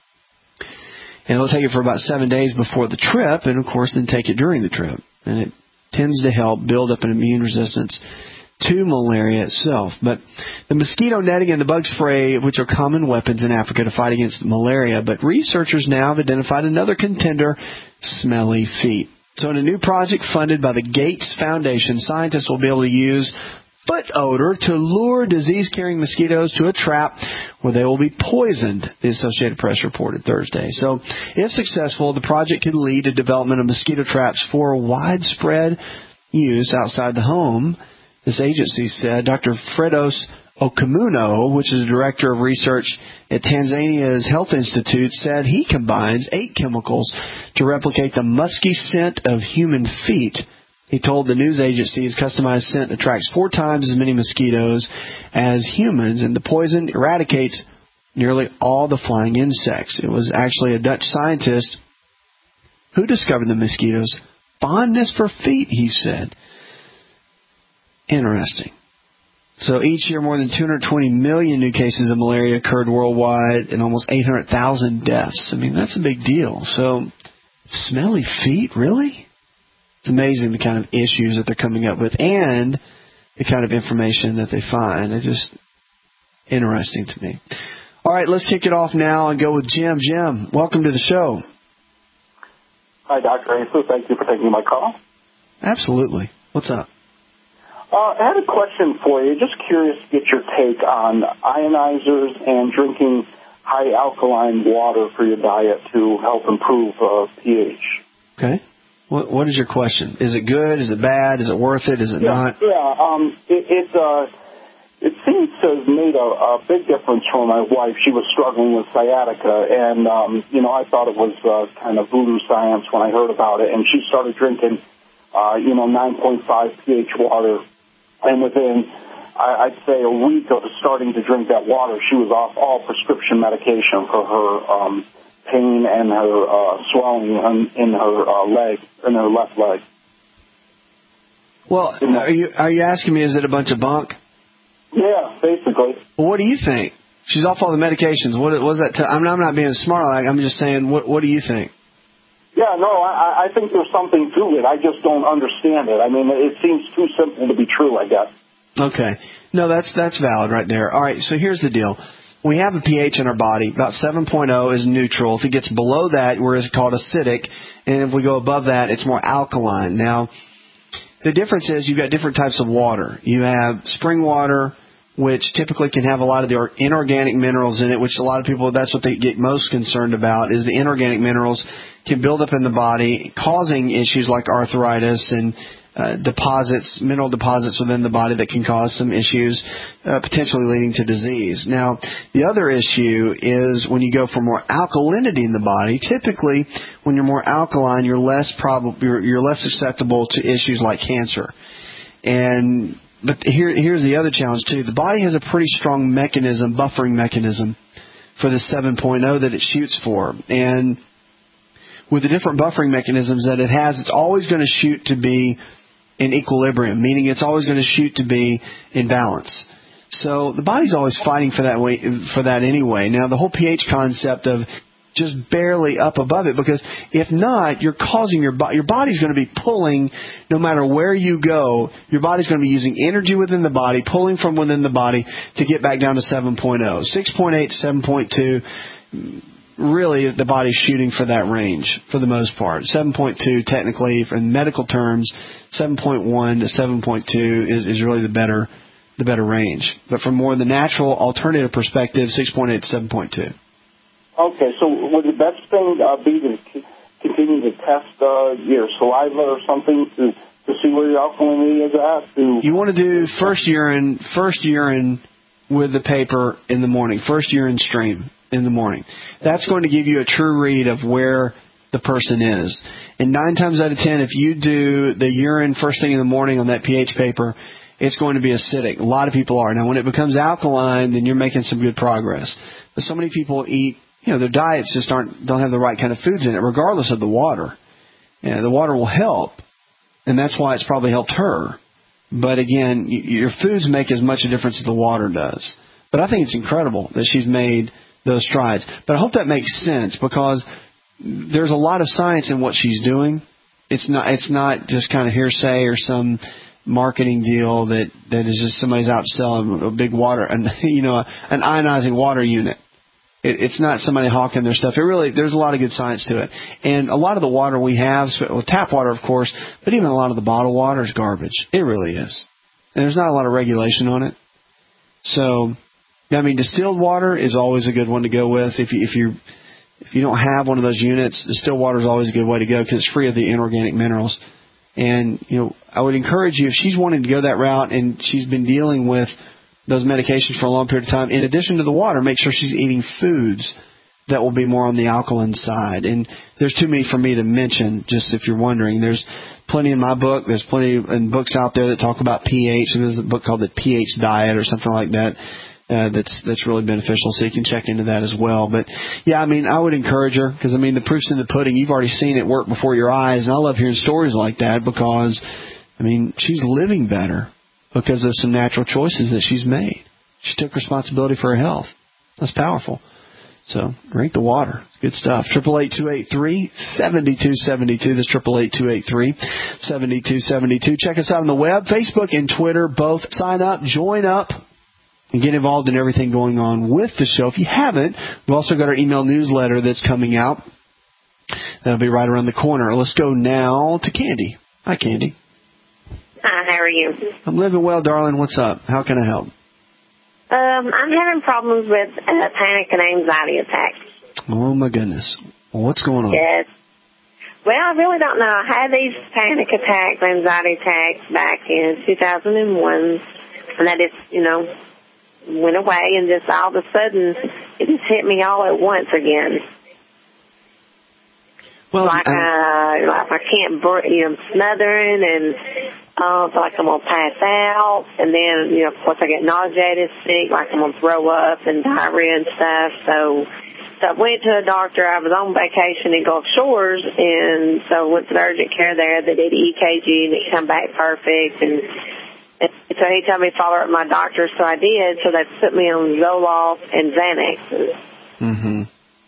[SPEAKER 4] And they'll take it for about 7 days before the trip, and, of course, then take it during the trip. And it tends to help build up an immune resistance to malaria itself. But the mosquito netting and the bug spray, which are common weapons in Africa to fight against malaria, but researchers now have identified another contender, smelly feet. So in a new project funded by the Gates Foundation, scientists will be able to use foot odor to lure disease-carrying mosquitoes to a trap where they will be poisoned, the Associated Press reported Thursday. So, if successful, the project could lead to development of mosquito traps for widespread use outside the home. This agency said. Dr. Fredos Okamuno, which is the director of research at Tanzania's Health Institute, said he combines 8 chemicals to replicate the musky scent of human feet. He told the news agency his customized scent attracts 4 times as many mosquitoes as humans, and the poison eradicates nearly all the flying insects. It was actually a Dutch scientist who discovered the mosquito's fondness for feet, he said. Interesting. So each year, more than 220 million new cases of malaria occurred worldwide and almost 800,000 deaths. I mean, that's a big deal. So, smelly feet, really? It's amazing the kind of issues that they're coming up with and the kind of information that they find. It's just interesting to me. All right, let's kick it off now and go with Jim. Jim, welcome to the show.
[SPEAKER 1] Hi, Dr. Asa. Thank you for taking my call.
[SPEAKER 4] Absolutely. What's up?
[SPEAKER 1] I had a question for you. Just curious to get your take on ionizers and drinking high alkaline water for your diet to help improve pH.
[SPEAKER 4] Okay. What is your question? Is it good? Is it bad? Is it worth it? Is it not?
[SPEAKER 1] Yeah. It seems to have made a big difference for my wife. She was struggling with sciatica, and I thought it was kind of voodoo science when I heard about it. And she started drinking 9.5 pH water, and within I'd say a week of starting to drink that water, she was off all prescription medication for her pain and her swelling in her leg, in her left leg.
[SPEAKER 4] Well, are you asking me, is it a bunch of bunk?
[SPEAKER 1] Yeah, basically.
[SPEAKER 4] Well, what do you think? She's off all the medications. What was that? I'm not being smart. I'm just saying, what do you think?
[SPEAKER 1] Yeah, no, I think there's something to it. I just don't understand it. I mean, it seems too simple to be true, I guess.
[SPEAKER 4] Okay. No, that's valid right there. All right, so here's the deal. We have a pH in our body. About 7.0 is neutral. If it gets below that, we're called acidic. And if we go above that, it's more alkaline. Now, the difference is you've got different types of water. You have spring water, which typically can have a lot of the inorganic minerals in it, which a lot of people, that's what they get most concerned about, is the inorganic minerals can build up in the body, causing issues like arthritis and mineral deposits within the body that can cause some issues, potentially leading to disease. Now, the other issue is when you go for more alkalinity in the body. Typically, when you're more alkaline, you're less susceptible to issues like cancer. But here's the other challenge too. The body has a pretty strong buffering mechanism for the 7.0 that it shoots for, and with the different buffering mechanisms that it has, it's always going to shoot to be in equilibrium, meaning it's always going to shoot to be in balance. So the body's always fighting for that anyway. Now, the whole pH concept of just barely up above it, because if not, you're causing your body's going to be pulling no matter where you go. Your body's going to be using energy within the body, pulling from within the body to get back down to 7.0. 6.8, 7.2, really the body's shooting for that range for the most part. 7.2 technically, in medical terms, 7.1 to 7.2 is really the better range. But from more the natural alternative perspective, 6.8 to 7.2.
[SPEAKER 1] Okay, so would the best thing be to continue to test your saliva or something to see where your alkalinity is at?
[SPEAKER 4] You want to do first urine with the paper in the morning, first urine stream in the morning. That's going to give you a true read of where the person is. And 9 times out of 10, if you do the urine first thing in the morning on that pH paper, it's going to be acidic. A lot of people are. Now, when it becomes alkaline, then you're making some good progress. But so many people eat their diets just don't have the right kind of foods in it, regardless of the water. Yeah, the water will help, and that's why it's probably helped her. But again, your foods make as much a difference as the water does. But I think it's incredible that she's made those strides. But I hope that makes sense, because there's a lot of science in what she's doing. It's not just kind of hearsay or some marketing deal that is just somebody's out selling a big water, an ionizing water unit. It's not somebody hawking their stuff. There's a lot of good science to it. And a lot of the water we have, tap water, of course, but even a lot of the bottled water is garbage. It really is. And there's not a lot of regulation on it. So, distilled water is always a good one to go with. If you don't have one of those units, distilled water is always a good way to go, because it's free of the inorganic minerals. And, I would encourage you, if she's wanting to go that route and she's been dealing with those medications for a long period of time, in addition to the water, make sure she's eating foods that will be more on the alkaline side. And there's too many for me to mention, just if you're wondering. There's plenty in my book. There's plenty in books out there that talk about pH. There's a book called The pH Diet or something like that. That's really beneficial, so you can check into that as well. But yeah, I would encourage her, because the proof's in the pudding. You've already seen it work before your eyes, and I love hearing stories like that, because she's living better because of some natural choices that she's made. She took responsibility for her health. That's powerful. So drink the water. Good stuff. 888-283-7272. That's 888-283-7272. Check us out on the web, Facebook and Twitter. Both sign up, join up, and get involved in everything going on with the show. If you haven't, we've also got our email newsletter that's coming out. That'll be right around the corner. Let's go now to Candy. Hi, Candy.
[SPEAKER 2] Hi, how are you?
[SPEAKER 4] I'm living well, darling. What's up? How can I help?
[SPEAKER 2] I'm having problems with panic and anxiety attacks.
[SPEAKER 4] Oh, my goodness. Well, what's going on?
[SPEAKER 2] Yes. Well, I really don't know. I had these panic attacks, anxiety attacks back in 2001, and I just, went away, and just all of a sudden, it just hit me all at once again.
[SPEAKER 4] Well,
[SPEAKER 2] like I can't breathe, I'm smothering, and I feel like I'm going to pass out. And then, of course, I get nauseated, sick, like I'm going to throw up and diarrhea and stuff. So I went to a doctor. I was on vacation in Gulf Shores, and so I went to the urgent care there. They did EKG, and it came back perfect. And so he told me to follow up with my doctor, so I did. So they put me on Zoloft and Xanax.
[SPEAKER 4] Mm-hmm.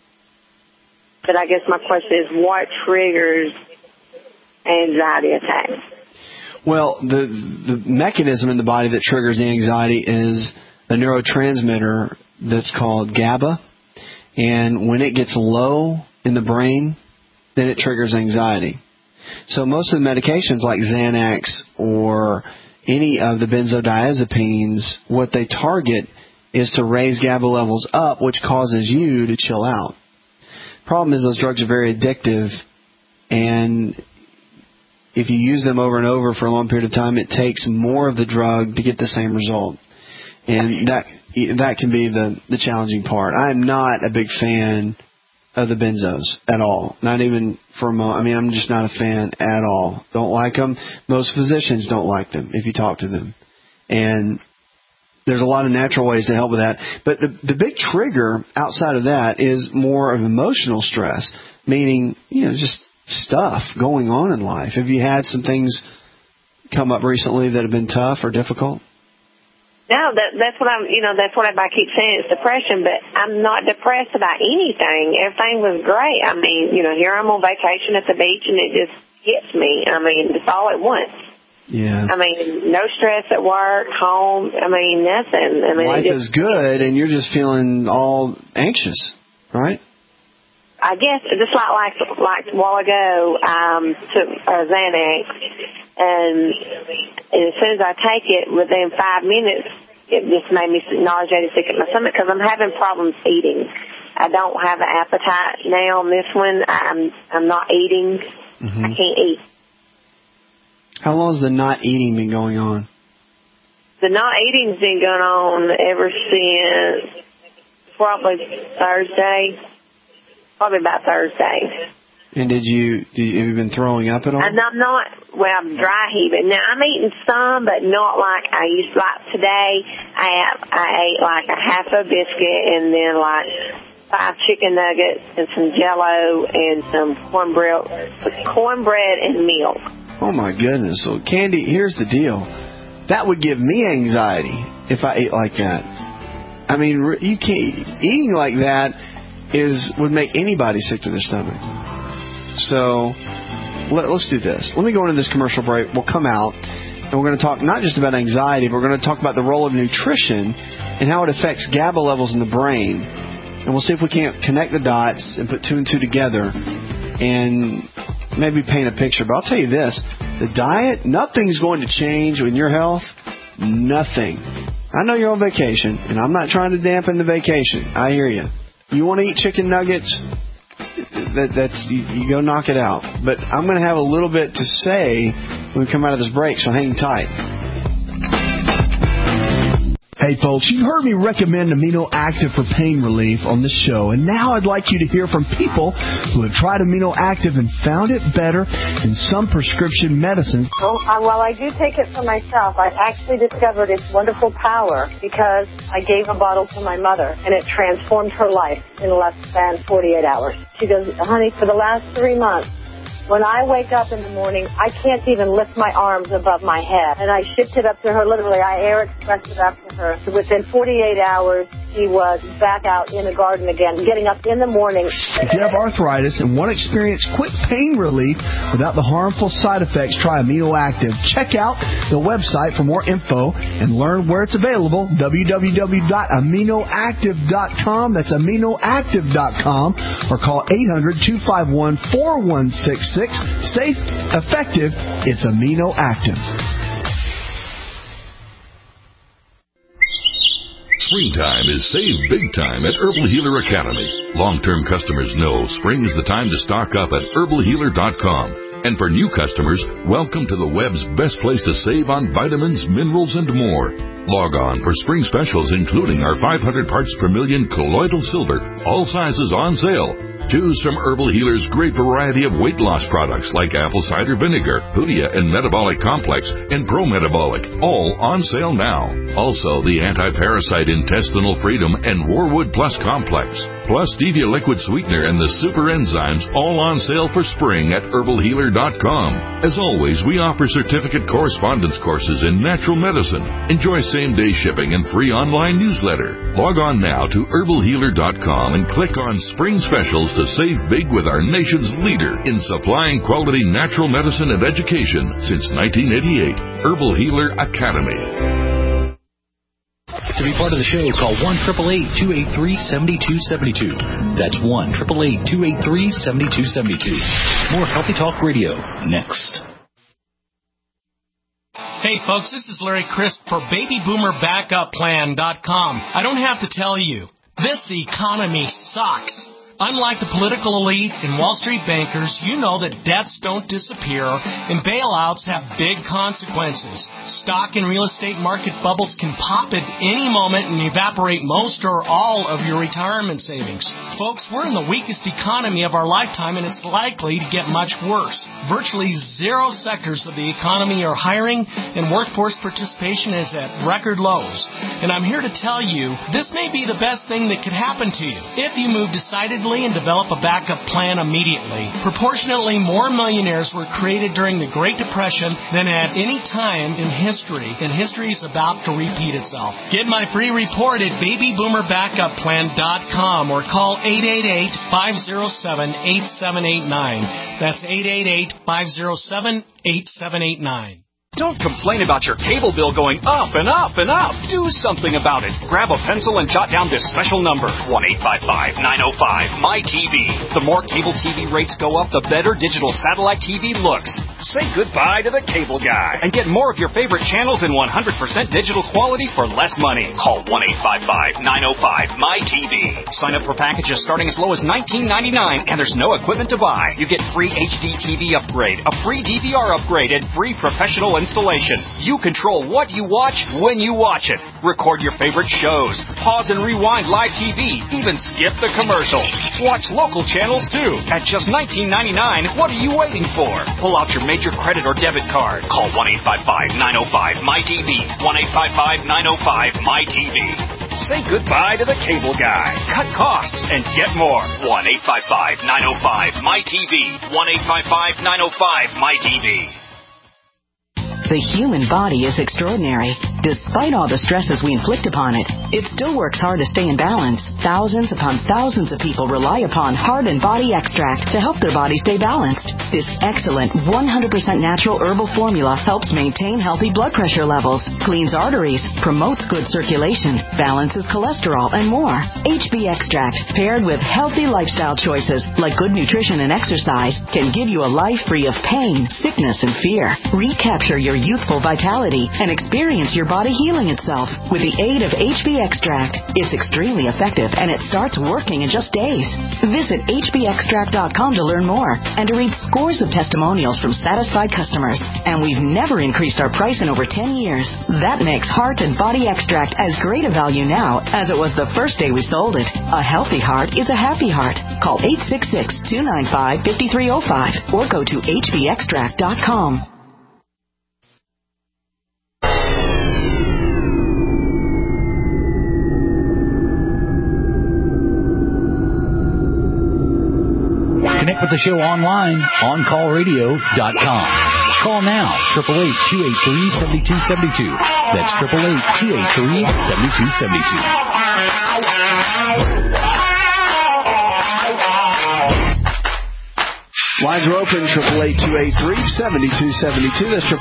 [SPEAKER 2] But I guess my question is, what triggers anxiety attacks?
[SPEAKER 4] Well, the mechanism in the body that triggers the anxiety is a neurotransmitter that's called GABA. And when it gets low in the brain, then it triggers anxiety. So most of the medications like Xanax or any of the benzodiazepines, what they target is to raise GABA levels up, which causes you to chill out. Problem is, those drugs are very addictive, and if you use them over and over for a long period of time, it takes more of the drug to get the same result. And that can be the challenging part. I am not a big fan of the benzos at all. Not even for a moment. I'm just not a fan at all. Don't like them. Most physicians don't like them if you talk to them. And there's a lot of natural ways to help with that. But the big trigger outside of that is more of emotional stress, meaning, just stuff going on in life. Have you had some things come up recently that have been tough or difficult?
[SPEAKER 2] No, that's what that's what I keep saying. It's depression, but I'm not depressed about anything. Everything was great. Here I'm on vacation at the beach, and it just hits me. It's all at once.
[SPEAKER 4] Yeah.
[SPEAKER 2] No stress at work, home. Nothing.
[SPEAKER 4] Life is good, and you're just feeling all anxious, right?
[SPEAKER 2] I guess just like a while ago, took Xanax, and as soon as I take it, within 5 minutes, it just made me nauseated, sick at my stomach, because I'm having problems eating. I don't have an appetite now on this one. I'm not eating. Mm-hmm. I can't eat.
[SPEAKER 4] How long has the not eating been going on?
[SPEAKER 2] The not eating's been going on ever since probably Thursday. Probably about Thursday.
[SPEAKER 4] And have you been throwing up at all?
[SPEAKER 2] And I'm dry heaving. Now, I'm eating some, but not like I used to. Like today, I ate like a half a biscuit and then like 5 chicken nuggets and some Jell-O and some cornbread and milk.
[SPEAKER 4] Oh, my goodness. So, Candy, here's the deal. That would give me anxiety if I ate like that. I mean, you can't. Eating like that would make anybody sick to their stomach. So, let's do this. Let me go into this commercial break. We'll come out, and we're going to talk not just about anxiety, but we're going to talk about the role of nutrition and how it affects GABA levels in the brain. And we'll see if we can't connect the dots and put 2 and 2 together and maybe paint a picture. But I'll tell you this, the diet, nothing's going to change in your health. Nothing. I know you're on vacation, and I'm not trying to dampen the vacation. I hear you. You want to eat chicken nuggets? You go knock it out. But I'm going to have a little bit to say when we come out of this break, so hang tight.
[SPEAKER 20] Hey folks, you've heard me recommend Amino Active for pain relief on this show, and now I'd like you to hear from people who have tried Amino Active and found it better than some prescription medicines.
[SPEAKER 3] Well, I do take it for myself. I actually discovered its wonderful power because I gave a bottle to my mother, and it transformed her life in less than 48 hours. She goes, honey, for the last 3 months, when I wake up in the morning, I can't even lift my arms above my head. And I shipped it up to her, literally. I air expressed it up to her. So within 48 hours, she was back out in the garden again, getting up in the morning.
[SPEAKER 20] If you have arthritis and want to experience quick pain relief without the harmful side effects, try Amino Active. Check out the website for more info and learn where it's available, www.aminoactive.com. That's aminoactive.com, or call 800-251-4166. Safe, effective, it's Amino Active.
[SPEAKER 5] Springtime is save big time at Herbal Healer Academy. Long-term customers know spring is the time to stock up at herbalhealer.com. And for new customers, welcome to the web's best place to save on vitamins, minerals, and more. Log on for spring specials, including our 500 parts per million colloidal silver, all sizes on sale. Choose from Herbal Healer's great variety of weight loss products like apple cider vinegar, Hoodia and Metabolic Complex, and Pro Metabolic, all on sale now. Also, the anti-parasite Intestinal Freedom and Warwood Plus Complex, plus Stevia Liquid Sweetener and the Super Enzymes, all on sale for spring at herbalhealer.com. As always, we offer certificate correspondence courses in natural medicine. Enjoy same-day shipping and free online newsletter. Log on now to herbalhealer.com and click on Spring Specials to save big with our nation's leader in supplying quality natural medicine and education since 1988, Herbal Healer Academy.
[SPEAKER 9] To be part of the show, call 1-888-283-7272. That's 1-888-283-7272. More Healthy Talk Radio next.
[SPEAKER 23] Hey folks, this is Larry Crisp for BabyBoomerBackupPlan.com. I don't have to tell you, this economy sucks. Unlike the political elite and Wall Street bankers, you know that debts don't disappear and bailouts have big consequences. Stock and real estate market bubbles can pop at any moment and evaporate most or all of your retirement savings. Folks, we're in the weakest economy of our lifetime, and it's likely to get much worse. Virtually zero sectors of the economy are hiring, and workforce participation is at record lows. And I'm here to tell you, this may be the best thing that could happen to you if you move decidedly and develop a backup plan immediately. Proportionately more millionaires were created during the Great Depression than at any time in history, and history is about to repeat itself. Get my free report at BabyBoomerBackupPlan.com or call 888-507-8789. That's 888-507-8789.
[SPEAKER 24] Don't complain about your cable bill going up and up and up. Do something about it. Grab a pencil and jot down this special number, 1-855-905-MY-TV. The more cable TV rates go up, the better digital satellite TV looks. Say goodbye to the cable guy and get more of your favorite channels in 100% digital quality for less money. Call 1-855-905-MY-TV. Sign up for packages starting as low as $19.99, and there's no equipment to buy. You get free HD TV upgrade, a free DVR upgrade, and free professional installation. You control what you watch when you watch it. Record your favorite shows. Pause and rewind live TV. Even skip the commercials. Watch local channels too. At just $19.99, what are you waiting for? Pull out your major credit or debit card. Call 1-855-905-MY-TV. 1-855-905-MY-TV. Say goodbye to the cable guy. Cut costs and get more. 1-855-905-MyTV. 1-855-905-MyTV.
[SPEAKER 6] The human body is extraordinary. Despite all the stresses we inflict upon it, it still works hard to stay in balance. Thousands upon thousands of people rely upon Heart and Body Extract to help their body stay balanced. This excellent 100% natural herbal formula helps maintain healthy blood pressure levels, cleans arteries, promotes good circulation, balances cholesterol, and more. HB Extract, paired with healthy lifestyle choices like good nutrition and exercise, can give you a life free of pain, sickness, and fear. Recapture your youthful vitality and experience your body healing itself with the aid of HB Extract. It's extremely effective and it starts working in just days. Visit hbextract.com to learn more and to read scores of testimonials from satisfied customers. And we've never increased our price in over 10 years. That makes Heart and Body Extract as great a value now as it was the first day we sold it. A healthy heart is a happy heart. Call 866-295-5305 or go to hbextract.com.
[SPEAKER 9] Connect with the show online, OnCallRadio.com. Call now, 888-283-7272. That's 888-283-7272.
[SPEAKER 4] Lines are open, 888-283-7272. That's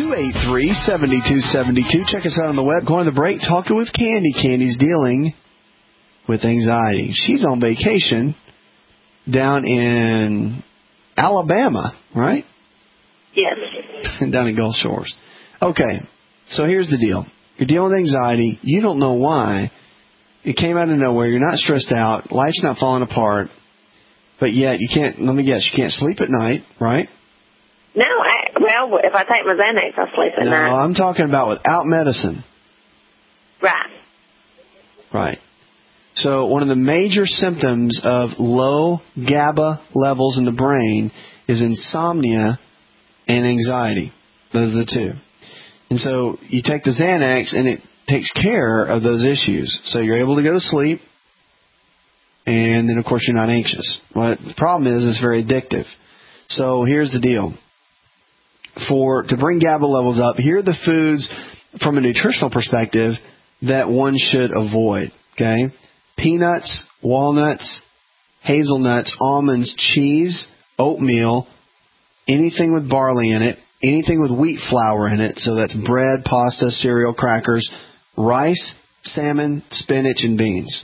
[SPEAKER 4] 888-283-7272. Check us out on the web. Going to the break, talking with Candy. Candy's dealing with anxiety. She's on vacation down in Alabama, right?
[SPEAKER 2] Yes.
[SPEAKER 4] Down in Gulf Shores. Okay, so here's the deal. You're dealing with anxiety. You don't know why. It came out of nowhere. You're not stressed out. Life's not falling apart. But yet, you can't, let me guess, you can't sleep at night, right?
[SPEAKER 2] No, well, if I take my Xanax, I'll sleep at night.
[SPEAKER 4] No, I'm talking about without medicine.
[SPEAKER 2] Right.
[SPEAKER 4] Right. So one of the major symptoms of low GABA levels in the brain is insomnia and anxiety. Those are the two. And so you take the Xanax and it takes care of those issues. So you're able to go to sleep, and then, of course, you're not anxious. Well, the problem is it's very addictive. So here's the deal. To bring GABA levels up, here are the foods from a nutritional perspective that one should avoid. Okay? Peanuts, walnuts, hazelnuts, almonds, cheese, oatmeal, anything with barley in it, anything with wheat flour in it, so that's bread, pasta, cereal, crackers, rice, salmon, spinach, and beans.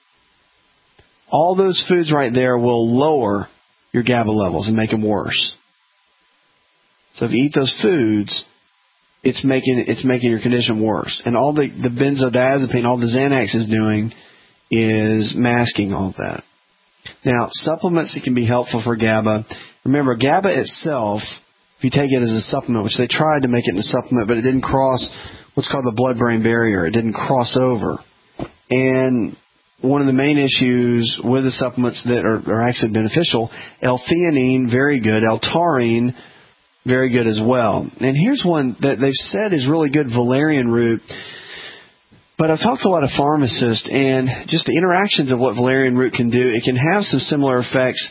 [SPEAKER 4] All those foods right there will lower your GABA levels and make them worse. So if you eat those foods, it's making your condition worse. And all the benzodiazepine, all the Xanax is doing is masking all of that. Now, supplements that can be helpful for GABA. Remember, GABA itself, if you take it as a supplement, which they tried to make it in a supplement, but it didn't cross what's called the blood-brain barrier. It didn't cross over. And one of the main issues with the supplements that are actually beneficial, L-theanine, very good. L-taurine, very good as well. And here's one that they've said is really good, valerian root. But I've talked to a lot of pharmacists, and just the interactions of what valerian root can do, it can have some similar effects.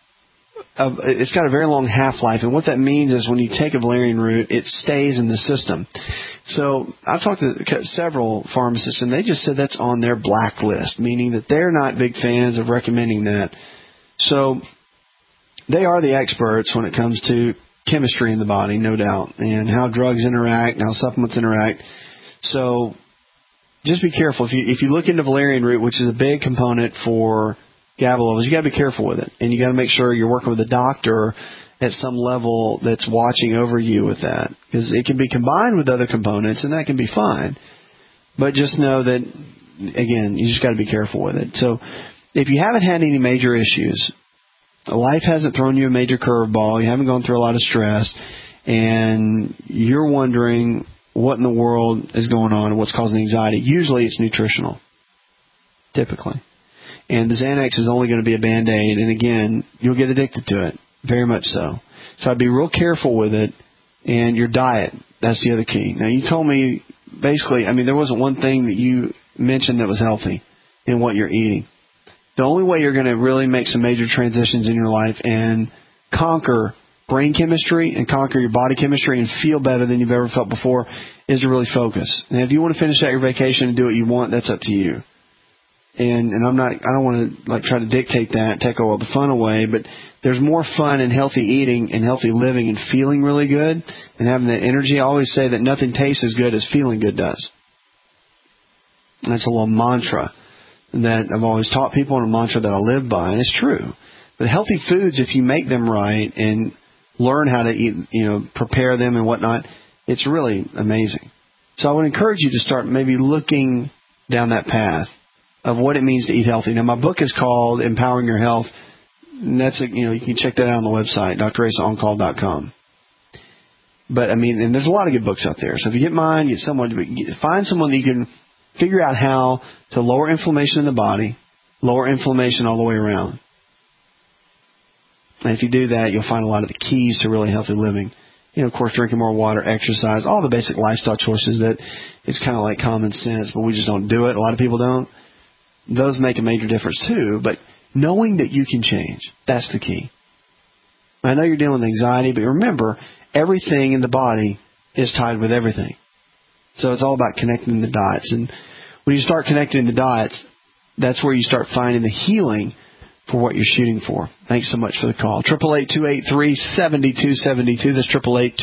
[SPEAKER 4] It's got a very long half-life, and what that means is when you take a valerian root, it stays in the system. So I've talked to several pharmacists, and they just said that's on their blacklist, meaning that they're not big fans of recommending that. So they are the experts when it comes to chemistry in the body, no doubt, and how drugs interact, and how supplements interact. So just be careful. If you look into valerian root, which is a big component for GABA levels, you got to be careful with it, and you got to make sure you're working with a doctor at some level that's watching over you with that, because it can be combined with other components, and that can be fine. But just know that, again, you just got to be careful with it. So if you haven't had any major issues, life hasn't thrown you a major curveball, you haven't gone through a lot of stress, and you're wondering what in the world is going on and what's causing anxiety, usually it's nutritional, typically. And the Xanax is only going to be a Band-Aid, and again, you'll get addicted to it, very much so. So I'd be real careful with it, and your diet, that's the other key. Now, you told me, basically, I mean, there wasn't one thing that you mention that was healthy in what you're eating. The only way you're going to really make some major transitions in your life and conquer brain chemistry and conquer your body chemistry and feel better than you've ever felt before is to really focus. And if you want to finish out your vacation and do what you want, that's up to you. And I don't want to try to dictate that, take all the fun away, but there's more fun in healthy eating and healthy living and feeling really good and having that energy. I always say that nothing tastes as good as feeling good does. And that's a little mantra that I've always taught people and a mantra that I live by, and it's true. But healthy foods, if you make them right and learn how to eat, prepare them and whatnot, it's really amazing. So I would encourage you to start maybe looking down that path of what it means to eat healthy. Now, my book is called Empowering Your Health. And that's you can check that out on the website, drasaoncall.com. But and there's a lot of good books out there. So if you get mine, find someone that you can figure out how to lower inflammation in the body, lower inflammation all the way around. And if you do that, you'll find a lot of the keys to really healthy living. Of course, drinking more water, exercise, all the basic lifestyle choices that it's kind of like common sense, but we just don't do it. A lot of people don't. Those make a major difference too, but knowing that you can change, that's the key. I know you're dealing with anxiety, but remember, everything in the body is tied with everything. So it's all about connecting the dots. And when you start connecting the dots, that's where you start finding the healing for what you're shooting for. Thanks so much for the call. 888-283-7272. That's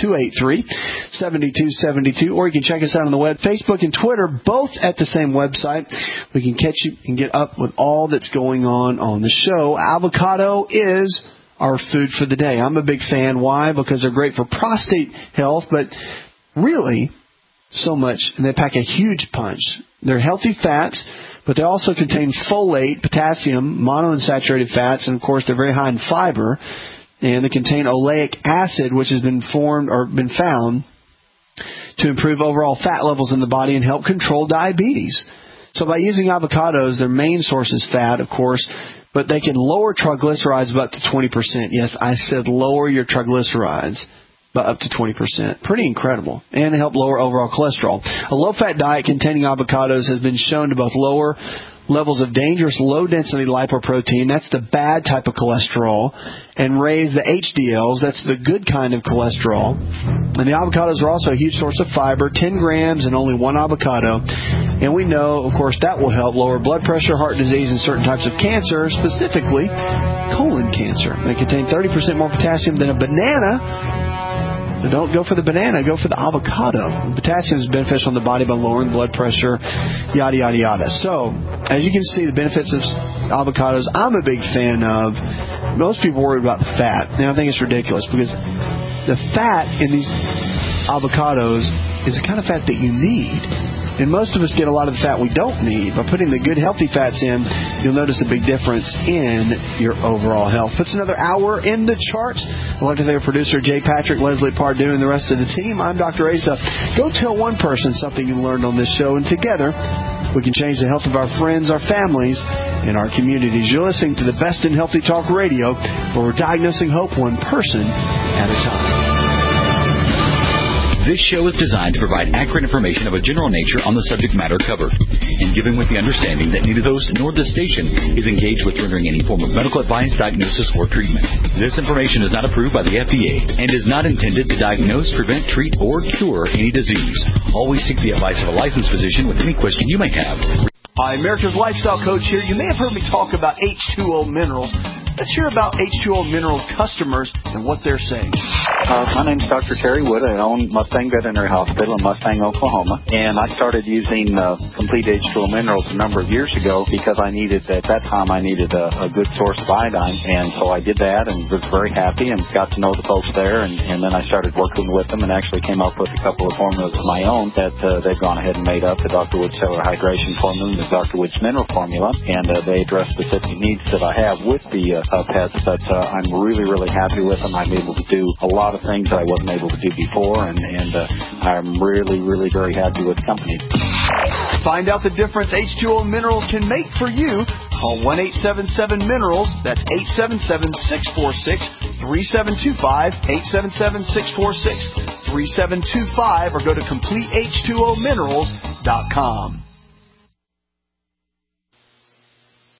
[SPEAKER 4] 888-283-7272. Or you can check us out on the web, Facebook and Twitter, both at the same website. We can catch you and get up with all that's going on the show. Avocado is our food for the day. I'm a big fan. Why? Because they're great for prostate health, but really so much, and they pack a huge punch. They're healthy fats, but they also contain folate, potassium, monounsaturated fats, and of course they're very high in fiber. And they contain oleic acid, which has been found to improve overall fat levels in the body and help control diabetes. So by using avocados, their main source is fat, of course, but they can lower triglycerides by up to 20%. Yes, I said lower your triglycerides by up to 20%. Pretty incredible. And help lower overall cholesterol. A low-fat diet containing avocados has been shown to both lower levels of dangerous low-density lipoprotein, that's the bad type of cholesterol, and raise the HDLs, that's the good kind of cholesterol. And the avocados are also a huge source of fiber, 10 grams and only one avocado. And we know, of course, that will help lower blood pressure, heart disease, and certain types of cancer, specifically colon cancer. They contain 30% more potassium than a banana. So don't go for the banana, go for the avocado. Potassium is beneficial in the body by lowering blood pressure, yada, yada, yada. So, as you can see, the benefits of avocados, I'm a big fan of. Most people worry about the fat. And I think it's ridiculous because the fat in these avocados is the kind of fat that you need. And most of us get a lot of the fat we don't need. By putting the good, healthy fats in, you'll notice a big difference in your overall health. Puts another hour in the charts. I'd like to thank our producer, Jay Patrick, Leslie Pardue, and the rest of the team. I'm Dr. Asa. Go tell one person something you learned on this show, and together we can change the health of our friends, our families, and our communities. You're listening to the best in healthy talk radio, where we're diagnosing hope one person at a time.
[SPEAKER 7] This show is designed to provide accurate information of a general nature on the subject matter covered, and given with the understanding that neither the host nor the station is engaged with rendering any form of medical advice, diagnosis, or treatment. This information is not approved by the FDA and is not intended to diagnose, prevent, treat, or cure any disease. Always seek the advice of a licensed physician with any question you may have.
[SPEAKER 20] Hi, America's Lifestyle Coach here. You may have heard me talk about H2O minerals. Let's hear about H2O Minerals customers and what they're saying.
[SPEAKER 8] My name's Dr. Terry Wood. I own Mustang Veterinary Hospital in Mustang, Oklahoma. And I started using Complete H2O Minerals a number of years ago because at that time I needed a good source of iodine. And so I did that and was very happy and got to know the folks there. And then I started working with them and actually came up with a couple of formulas of my own that they've gone ahead and made up. The Dr. Wood Cellular Hydration Formula and the Dr. Wood's Mineral Formula. And they address specific needs that I have with the pets, but I'm really, really happy with them. I'm able to do a lot of things that I wasn't able to do before, and I'm really, really very happy with the company.
[SPEAKER 20] Find out the difference H2O Minerals can make for you. Call 1-877-MINERALS. That's 877-646-3725, 877-646-3725, or go to CompleteH2OMinerals.com.